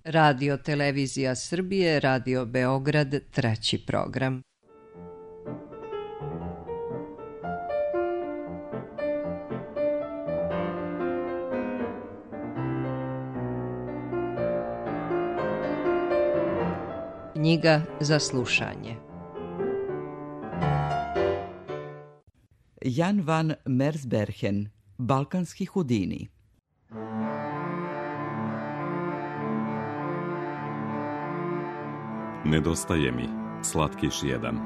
Radio Televizija Srbije, Radio Beograd, 3. program. Knjiga za slušanje. Jan van Mersbergen, Balkanski Hudini. Nedostaje mi, slatkiš jedan.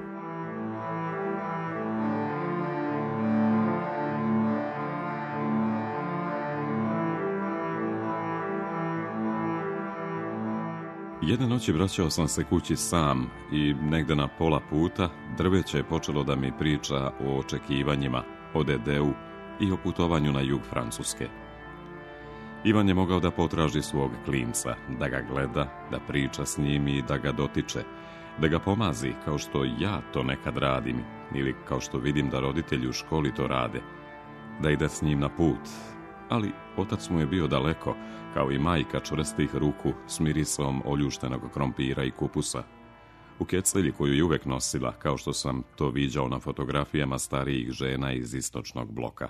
Jedne noći vraćao sam se kući sam i negde na pola puta drveće je počelo da mi priča o očekivanjima, o dedeu i o putovanju na jug Francuske. Ivan je mogao da potraži svog klinca, da ga gleda, da priča s njim i da ga dotiče, da ga pomazi kao što ja to nekad radim ili kao što vidim da roditelji u školi to rade, da ide s njim na put. Ali otac mu je bio daleko, kao i majka čvrstih ruku s mirisom oljuštenog krompira i kupusa. U keclji koju je uvek nosila, kao što sam to viđao na fotografijama starijih žena iz istočnog bloka.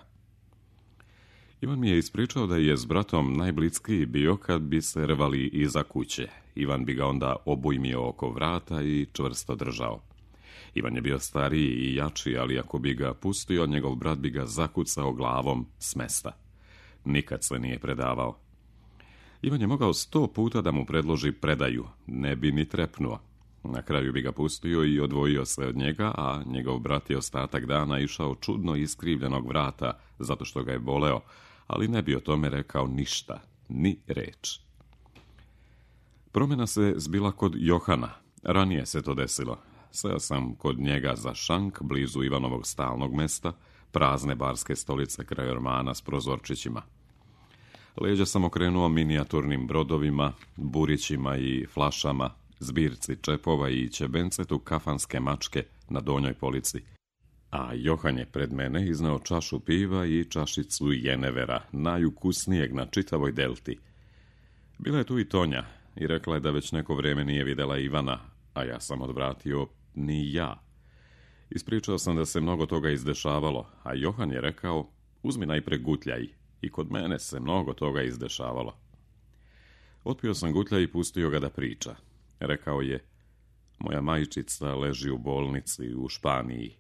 Ivan mi je ispričao da je s bratom najblickiji bio kad bi se rvali iza kuće. Ivan bi ga onda obujmio oko vrata i čvrsto držao. Ivan je bio stariji i jači, ali ako bi ga pustio, njegov brat bi ga zakucao glavom s mesta. Nikad se nije predavao. Ivan je mogao 100 puta da mu predloži predaju, ne bi ni trepnuo. Na kraju bi ga pustio i odvojio se od njega, a njegov brat je ostatak dana išao čudno iskrivljenog vrata, zato što ga je boleo, ali ne bi o tome rekao ništa, ni reč. Promjena se zbila kod Johana. Ranije se to desilo. Seo sam kod njega za šank, blizu Ivanovog stalnog mesta, prazne barske stolice kraj ormana s prozorčićima. Leđa sam okrenuo minijaturnim brodovima, burićima i flašama, zbirci čepova i ćebencetu kafanske mačke na donjoj polici. A Johan je pred mene izneo čašu piva i čašicu jenevera, najukusnijeg na čitavoj delti. Bila je tu i Tonja i rekla je da već neko vreme nije videla Ivana, a ja sam odvratio ni ja. Ispričao sam da se mnogo toga izdešavalo, a Johan je rekao, uzmi najpre gutljaj, i kod mene se mnogo toga izdešavalo. Otpio sam gutljaj i pustio ga da priča. Rekao je, moja majčica leži u bolnici u Španiji.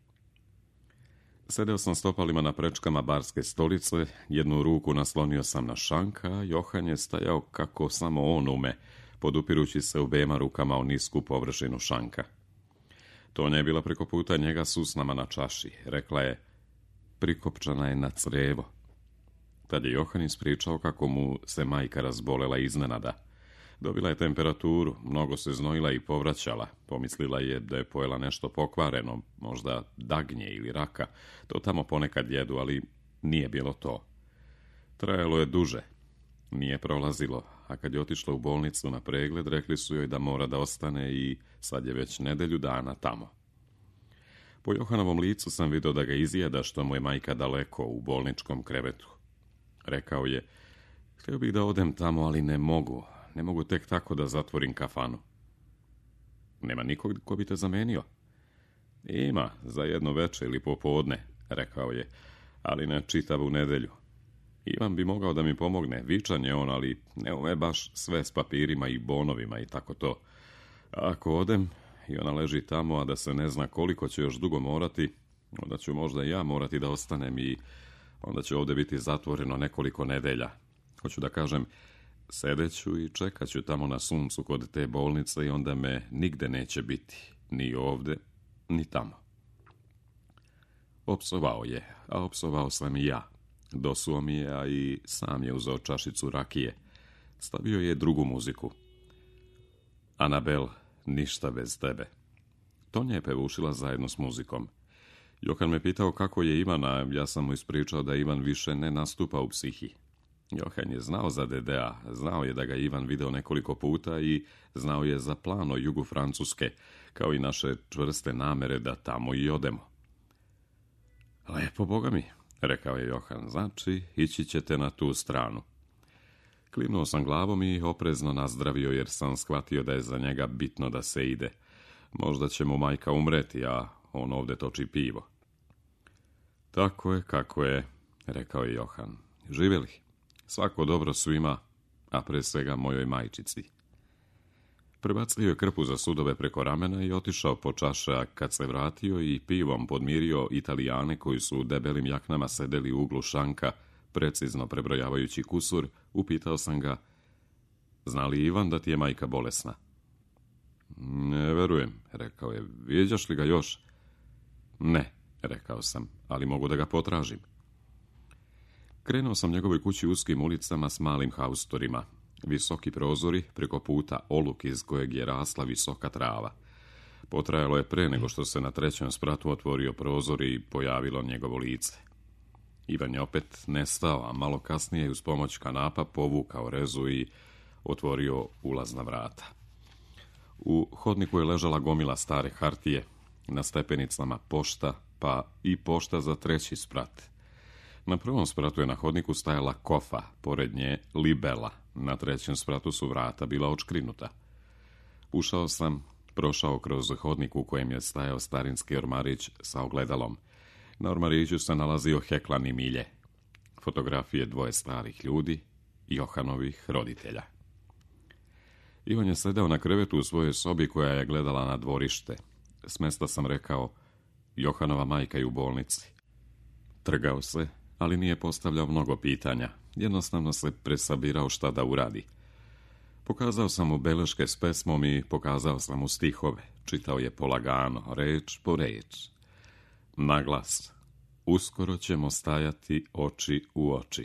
Sedeo sam stopalima na prečkama barske stolice, jednu ruku naslonio sam na šanka, a Johan je stajao kako samo on ume, podupirući se obema rukama o nisku površinu šanka. Tonja je bila preko puta njega s usnama na čaši. Rekla je, prikopčana je na crevo. Tad je Johan ispričao kako mu se majka razbolela iznenada. Dobila je temperaturu, mnogo se znojila i povraćala. Pomislila je da je pojela nešto pokvareno, možda dagnje ili raka. To tamo ponekad jedu, ali nije bilo to. Trajalo je duže. Nije prolazilo, a kad je otišla u bolnicu na pregled, rekli su joj da mora da ostane i sad je već nedelju dana tamo. Po Johanovom licu sam vidio da ga izjeda što mu je majka daleko u bolničkom krevetu. Rekao je, htio bih da odem tamo, ali ne mogu. Ne mogu tek tako da zatvorim kafanu. Nema nikog ko bi te zamenio? Ima, za jedno veče ili popodne, rekao je, ali ne čitavu nedelju. Ivan bi mogao da mi pomogne, vičan je on, ali ne ume baš sve s papirima i bonovima i tako to. A ako odem i ona leži tamo, a da se ne zna koliko će još dugo morati, onda ću možda ja morati da ostanem i onda će ovdje biti zatvoreno nekoliko nedelja. Hoću da kažem, sedeću i čekat ću tamo na suncu kod te bolnice i onda me nigde neće biti, ni ovdje, ni tamo. Opsovao je, a opsovao sam i ja. Dosuo mi je, a i sam je uzeo čašicu rakije. Stavio je drugu muziku. Anabel, ništa bez tebe. Tonja je pevušila zajedno s muzikom. Johan me pitao kako je Ivan, a ja sam mu ispričao da Ivan više ne nastupa u Psihi. Johan je znao za Dedea, znao je da ga Ivan video nekoliko puta i znao je za plan o jugu Francuske, kao i naše čvrste namere da tamo i odemo. Lepo, Boga mi, rekao je Johan, znači ići ćete na tu stranu. Klimnuo sam glavom i oprezno nazdravio jer sam shvatio da je za njega bitno da se ide. Možda će mu majka umreti, a on ovdje toči pivo. Tako je, kako je, rekao je Johan. Živjeli, svako dobro svima, a pre svega mojoj majčici. Prebacio je krpu za sudove preko ramena i otišao po čaše, a kad se vratio i pivom podmirio Italijane koji su u debelim jaknama sedeli u uglu šanka, precizno prebrojavajući kusur, upitao sam ga: zna li Ivan da ti je majka bolesna? Ne verujem, rekao je. Viđaš li ga još? Ne, rekao sam, ali mogu da ga potražim. Krenuo sam njegovoj kući uskim ulicama s malim haustorima. Visoki prozori, preko puta oluk iz kojeg je rasla visoka trava. Potrajalo je pre nego što se na 3. spratu otvorio prozor i pojavilo njegovo lice. Ivan je opet nestao, a malo kasnije uz pomoć kanapa povukao rezu i otvorio ulazna vrata. U hodniku je ležala gomila stare hartije, na stepenicama pošta, pa i pošta za 3. sprat. Na 1. spratu je na hodniku stajala kofa, pored nje libela, na 3. spratu su vrata bila odškrinuta. Ušao sam, prošao kroz hodnik u kojem je stajao starinski ormarić sa ogledalom. Na ormariću se nalazio heklani milje, fotografije 2 starih ljudi i Johanovih roditelja. Ivan je sedeo na krevetu u svojoj sobi koja je gledala na dvorište. S mesta sam rekao: Johanova majka je u bolnici. Trgao se, ali nije postavljao mnogo pitanja. Jednostavno se presabirao šta da uradi. Pokazao sam mu beleške s pesmom i pokazao sam mu stihove. Čitao je polagano, reč po reč. Naglas: uskoro ćemo stajati oči u oči.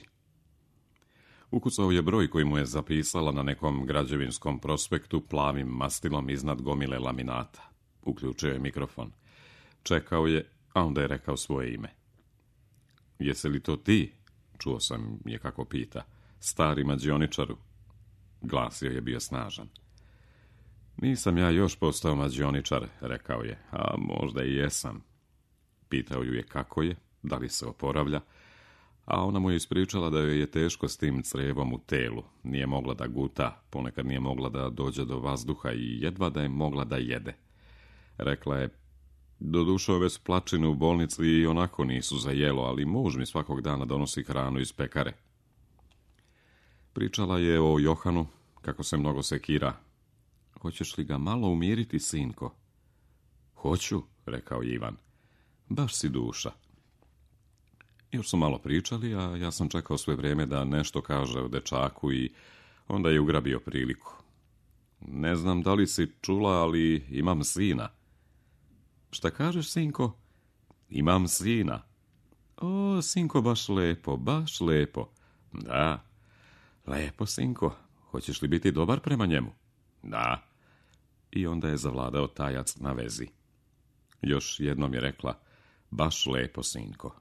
Ukucao je broj koji mu je zapisala na nekom građevinskom prospektu plavim mastilom iznad gomile laminata. Uključio je mikrofon. Čekao je, a onda je rekao svoje ime. Jesi li to ti? Čuo sam je kako pita. Stari mađioničaru. Glas joj je bio snažan. Nisam ja još postao mađioničar, rekao je, a možda i jesam. Pitao ju je kako je, da li se oporavlja, a ona mu je ispričala da joj je teško s tim crevom u telu. Nije mogla da guta, ponekad nije mogla da dođe do vazduha i jedva da je mogla da jede. Rekla je: doduše ove splačine u bolnici i onako nisu za jelo, ali muž mi svakog dana donosi hranu iz pekare. Pričala je o Johanu, kako se mnogo sekira. Hoćeš li ga malo umiriti, sinko? Hoću, rekao je Ivan. Baš si duša. Još su malo pričali, a ja sam čekao sve vrijeme da nešto kaže o dečaku i onda je ugrabio priliku. Ne znam da li si čula, ali imam sina. Šta kažeš, sinko? Imam sina. O, sinko, baš lepo, baš lepo. Da, lepo, sinko. Hoćeš li biti dobar prema njemu? Da. I onda je zavladao tajac na vezi. Još jednom je rekla: baš lepo, sinko.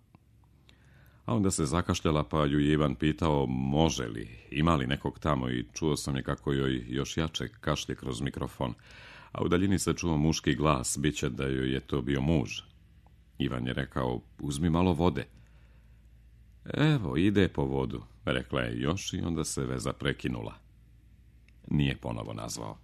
A onda se zakašljala, pa ju je Ivan pitao može li, ima li nekog tamo, i čuo sam je kako joj još jače kašlje kroz mikrofon, a u daljini se čuo muški glas, biće da joj je to bio muž. Ivan je rekao: uzmi malo vode. Evo, ide po vodu, rekla je još i onda se veza prekinula. Nije ponovo nazvao.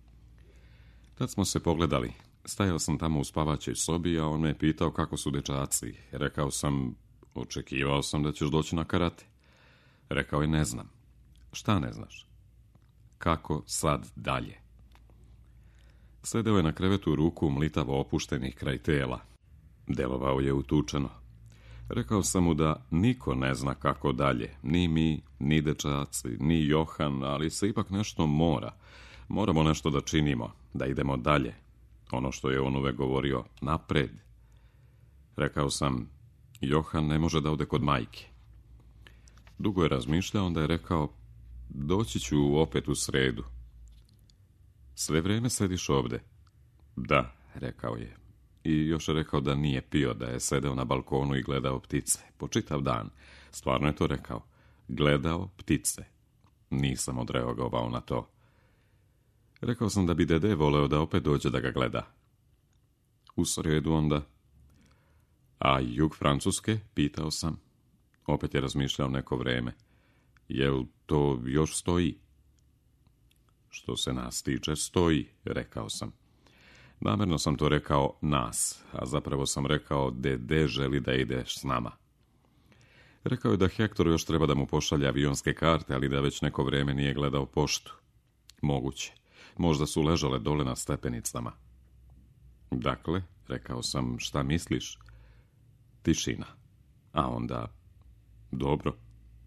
Tad smo se pogledali. Stajao sam tamo u spavaćoj sobi, a on me pitao kako su dečaci. Rekao sam: očekivao sam da ćeš doći na karate. Rekao je: ne znam. Šta ne znaš? Kako sad dalje? Sedeo je na krevetu, ruku mlitavo opuštenih kraj tela. Delovao je utučeno. Rekao sam mu da niko ne zna kako dalje, ni mi, ni dečaci, ni Johan, ali se ipak nešto mora. Moramo nešto da činimo, da idemo dalje. Ono što je on uvek govorio, napred. Rekao sam: Johan ne može da ode kod majke. Dugo je razmišljao, onda je rekao: doći ću opet u sredu. Sve vrijeme sediš ovde? Da, rekao je. I još je rekao da nije pio, da je sedeo na balkonu i gledao ptice. Po čitav dan. Stvarno je to rekao. Gledao ptice. Nisam odreagovao na to. Rekao sam da bi dede voleo da opet dođe da ga gleda. U sredu onda. A jug Francuske? Pitao sam. Opet je razmišljao neko vrijeme. Jel to još stoji? Što se nas tiče, stoji, rekao sam. Namjerno sam to rekao nas, a zapravo sam rekao Dede želi da ideš s nama. Rekao je da Hektor još treba da mu pošalje avionske karte, ali da već neko vrijeme nije gledao poštu. Moguće. Možda su ležale dole na stepenicama. Dakle, rekao sam, šta misliš? Tišina. A onda, dobro.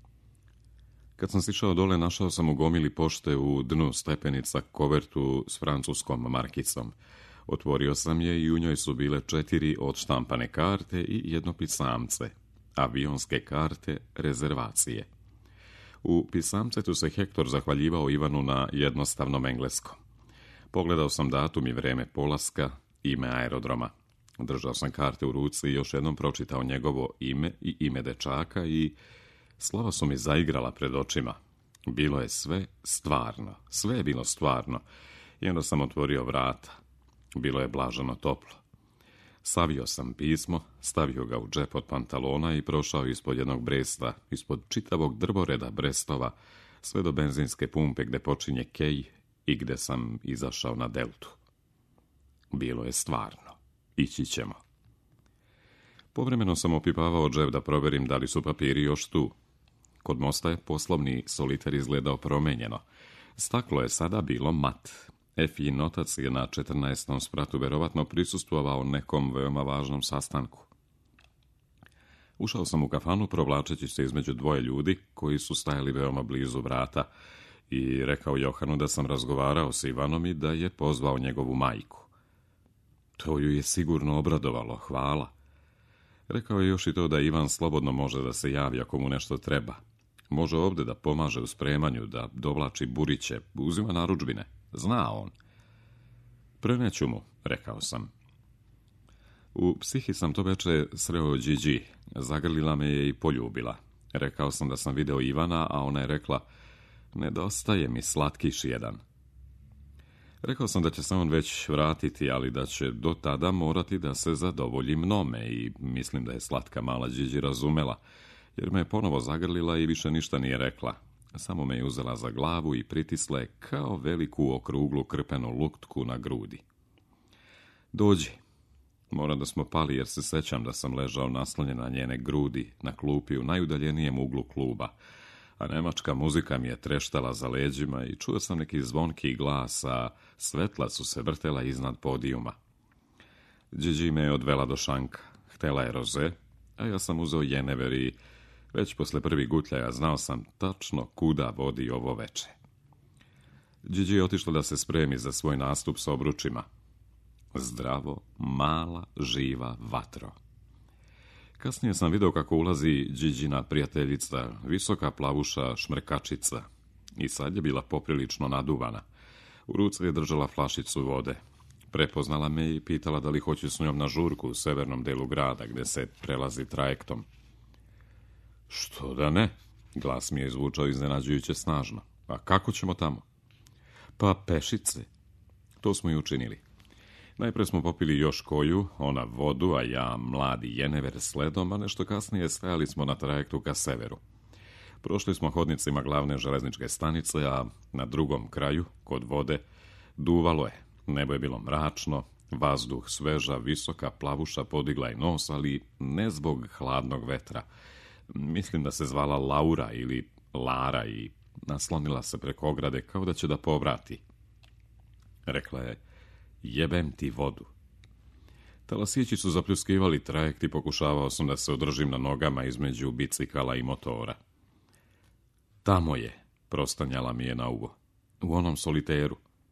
Kad sam sišao dole, našao sam u gomili pošte u dnu stepenica kovertu s francuskom markicom. Otvorio sam je i u njoj su bile 4 odštampane karte i jedno pisamce. Avionske karte rezervacije. U pisamcetu se Hektor zahvaljivao Ivanu na jednostavnom engleskom. Pogledao sam datum i vrijeme polaska, ime aerodroma. Držao sam karte u ruci i još jednom pročitao njegovo ime i ime dečaka i slova su mi zaigrala pred očima. Bilo je sve stvarno, sve je bilo stvarno. I onda sam otvorio vrata. Bilo je blaženo toplo. Savio sam pismo, stavio ga u džep od pantalona i prošao ispod jednog bresta, ispod čitavog drvoreda brestova, sve do benzinske pumpe gde počinje kej i gde sam izašao na deltu. Bilo je stvarno. Ići ćemo. Povremeno sam opipavao džep da proverim da li su papiri još tu. Kod mosta je poslovni soliter izgledao promenjeno. Staklo je sada bilo mat. Efijin otac je na 14. spratu verovatno prisustvovao nekom veoma važnom sastanku. Ušao sam u kafanu provlačeći se između dvoje ljudi koji su stajali veoma blizu vrata i rekao Johanu da sam razgovarao s Ivanom i da je pozvao njegovu majku. To ju je sigurno obradovalo, hvala. Rekao je još i to da Ivan slobodno može da se javi ako mu nešto treba. Može ovdje da pomaže u spremanju, da dovlači buriće, uzima narudžbine. Zna on. Preneću mu, rekao sam. U psihi sam to veče sreo Điđi. Zagrlila me je i poljubila. Rekao sam da sam video Ivana, a ona je rekla, nedostaje mi slatkiš jedan. Rekao sam da će se on već vratiti, ali da će do tada morati da se zadovolji mnome i mislim da je slatka mala Điđi razumela, jer me je ponovo zagrlila i više ništa nije rekla. Samo me je uzela za glavu i pritisla je kao veliku okruglu krpenu luktku na grudi. Dođi. Mora da smo pali jer se sećam da sam ležao naslonjen na njene grudi na klupi u najudaljenijem uglu kluba, a nemačka muzika mi je treštala za leđima i čuo sam neki zvonki glas, a svetla su se vrtela iznad podijuma. Điđi me je odvela do šanka. Htela je roze, a ja sam uzeo jenever i već posle prvih gutljaja znao sam tačno kuda vodi ovo veče. Điđi je otišla da se spremi za svoj nastup sa obručima. Zdravo, mala, živa vatro. Kasnije sam video kako ulazi Điđina prijateljica, visoka plavuša šmrkačica. I sad je bila poprilično naduvana. U ruci je držala flašicu vode. Prepoznala me i pitala da li hoću s njom na žurku u severnom delu grada, gde se prelazi trajektom. Što da ne? Glas mi je izvučao iznenađujuće snažno. A kako ćemo tamo? Pa pešice. To smo i učinili. Najpre smo popili još koju, ona vodu, a ja mladi jenever sledom, a nešto kasnije stajali smo na trajektu ka severu. Prošli smo hodnicima glavne železničke stanice, a na drugom kraju, kod vode, duvalo je. Nebo je bilo mračno, vazduh sveža, visoka plavuša podigla i nos, ali ne zbog hladnog vetra. Mislim da se zvala Laura ili Lara i naslonila se preko ograde kao da će da povrati. Rekla je, jebem ti vodu. Talasići su zapljuskivali trajekt i pokušavao sam da se održim na nogama između bicikala i motora. Tamo je, prostanjala mi je na uvo, u onom soliteru.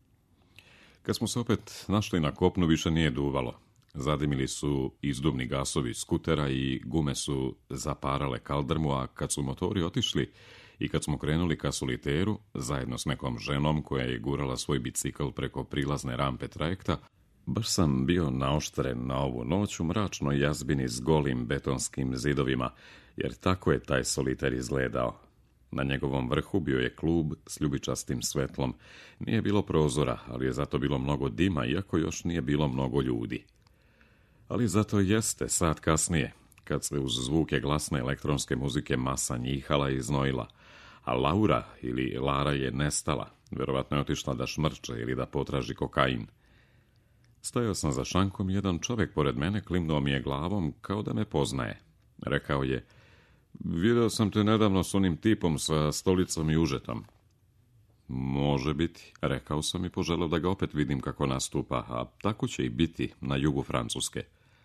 Kad smo se opet našli na kopnu, više nije duvalo. Zadimili su izduvni gasovi skutera i gume su zaparale kaldrmu, a kad su motori otišli i kad smo krenuli ka soliteru, zajedno s nekom ženom koja je gurala svoj bicikl preko prilazne rampe trajekta, baš sam bio naoštren na ovu noć u mračnoj jazbini s golim betonskim zidovima, jer tako je taj soliter izgledao. Na njegovom vrhu bio je klub s ljubičastim svetlom. Nije bilo prozora, ali je zato bilo mnogo dima, iako još nije bilo mnogo ljudi. Ali zato jeste sat kasnije, kad se uz zvuke glasne elektronske muzike masa njihala i znojila, A Laura ili Lara je nestala. Vjerovatno je otišla da šmrče ili da potraži kokain. Stajao sam za šankom i jedan čovjek pored mene klimnuo mi je glavom kao da me poznaje. Rekao je: "Video sam te nedavno s onim tipom sa stolicom i užetom." "Može biti," rekao sam i poželeo da ga opet vidim kako nastupa, a tako će i biti na jugu Francuske.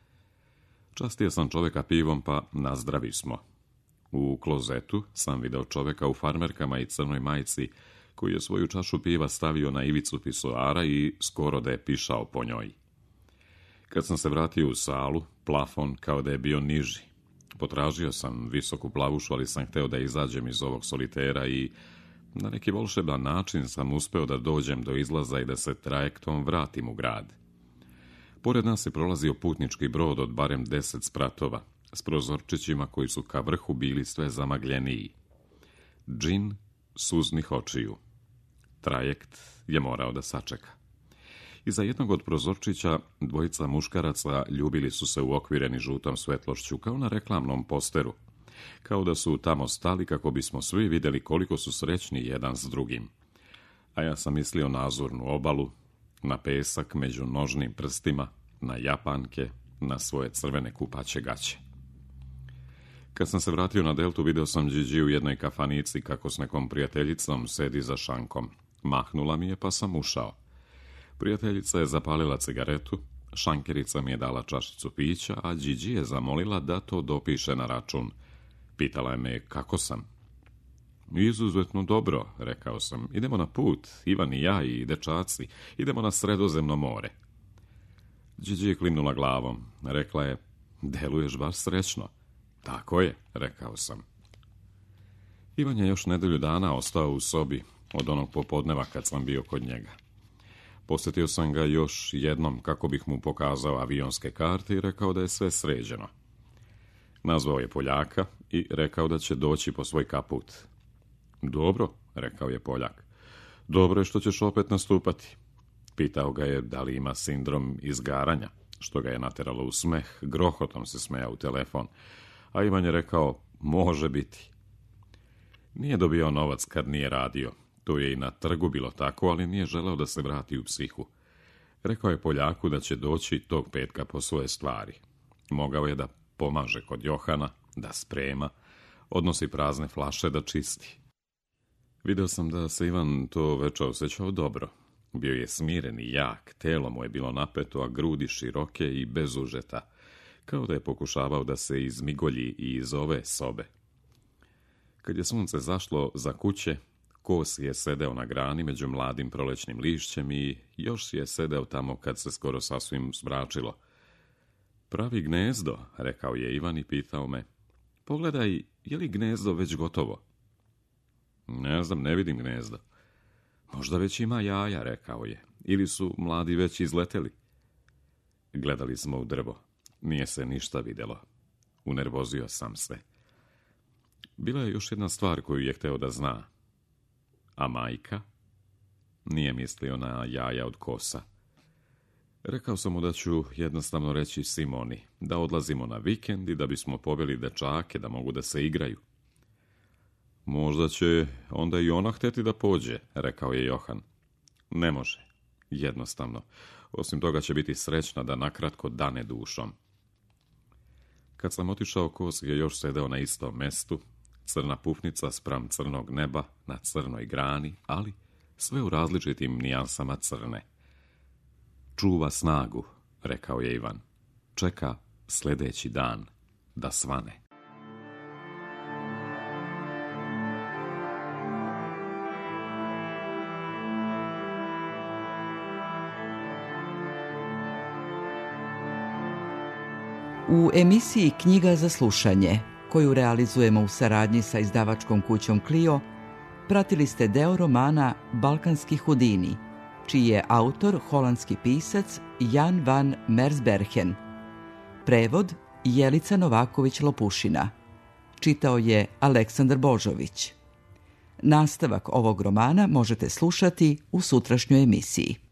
Častio sam čovjeka pivom, pa nazdravi smo. U klozetu sam video čovjeka u farmerkama i crnoj majici koji je svoju čašu piva stavio na ivicu pisoara i skoro da je pišao po njoj. Kad sam se vratio u salu, plafon kao da je bio niži. Potražio sam visoku plavušu, ali sam hteo da izađem iz ovog solitera i na neki volšeban način sam uspeo da dođem do izlaza i da se trajektom vratim u grad. Pored nas je prolazio putnički brod od barem 10 spratova, s prozorčićima koji su ka vrhu bili sve zamagljeniji. Džin suznih očiju. Trajekt je morao da sačeka. Iza jednog od prozorčića dvojica muškaraca ljubili su se uokvireni žutom svetlošću kao na reklamnom posteru, kao da su tamo stali kako bismo svi vidjeli koliko su srećni jedan s drugim. A ja sam mislio na azurnu obalu, na pesak među nožnim prstima, na Japanke, na svoje crvene kupaće gaće. Kad sam se vratio na Deltu, video sam Gigi u jednoj kafanici kako s nekom prijateljicom sedi za šankom. Mahnula mi je, pa sam ušao. Prijateljica je zapalila cigaretu, šankerica mi je dala čašicu pića, a Gigi je zamolila da to dopiše na račun. Pitala je me kako sam. "Izuzetno dobro," rekao sam. "Idemo na put, Ivan i ja i dečaci. Idemo na Sredozemno more." Gigi je klimnula glavom. Rekla je: "Deluješ baš srećno." "Tako je," rekao sam. Ivan je još nedelju dana ostao u sobi od onog popodneva kad sam bio kod njega. Posjetio sam ga još jednom kako bih mu pokazao avionske karte i rekao da je sve sređeno. Nazvao je Poljaka i rekao da će doći po svoj kaput. "Dobro," rekao je Poljak. "Dobro je što ćeš opet nastupati." Pitao ga je da li ima sindrom izgaranja, što ga je nateralo u smeh, grohotom se smejao u telefon, a Ivan je rekao: "Može biti." Nije dobio novac kad nije radio. To je i na trgu bilo tako, ali nije želeo da se vrati u psihu. Rekao je Poljaku da će doći tog petka po svoje stvari. Mogao je da pomaže kod Johana, da sprema, odnosi prazne flaše, da čisti. Video sam da se Ivan to večer osjećao dobro. Bio je smiren i jak, telo mu je bilo napeto, a grudi široke i bez užeta, kao da je pokušavao da se izmigolji i iz ove sobe. Kad je sunce zašlo za kuće, Kos je sedeo na grani među mladim prolećnim lišćem i još je sedeo tamo kad se skoro sasvim zmračilo. "Pravi gnezdo," rekao je Ivan i pitao me: "Pogledaj, je li gnezdo već gotovo?" "Ne znam, ne vidim gnezdo." "Možda već ima jaja," rekao je. "Ili su mladi već izleteli." Gledali smo u drvo. Nije se ništa vidjelo. Unervozio sam se. Bila je još jedna stvar koju je hteo da zna. A majka? Nije mislio na jaja od Kosa. Rekao sam mu da ću jednostavno reći Simoni, da odlazimo na vikend i da bismo poveli dečake da mogu da se igraju. "Možda će onda i ona hteti da pođe," rekao je Johan. "Ne može, jednostavno. Osim toga će biti srećna da nakratko dane dušom." Kad sam otišao, Kos je još sedeo na istom mestu, crna pufnica spram crnog neba na crnoj grani, ali sve u različitim nijansama crne. "Čuva snagu," rekao je Ivan. "Čeka sljedeći dan da svane." U emisiji Knjiga za slušanje, koju realizujemo u saradnji sa izdavačkom kućom Clio, pratili ste deo romana Balkanski Hudini, čiji je autor holandski pisac Jan van Mersbergen. Prevod Jelica Novaković-Lopušina. Čitao je Aleksandar Božović. Nastavak ovog romana možete slušati u sutrašnjoj emisiji.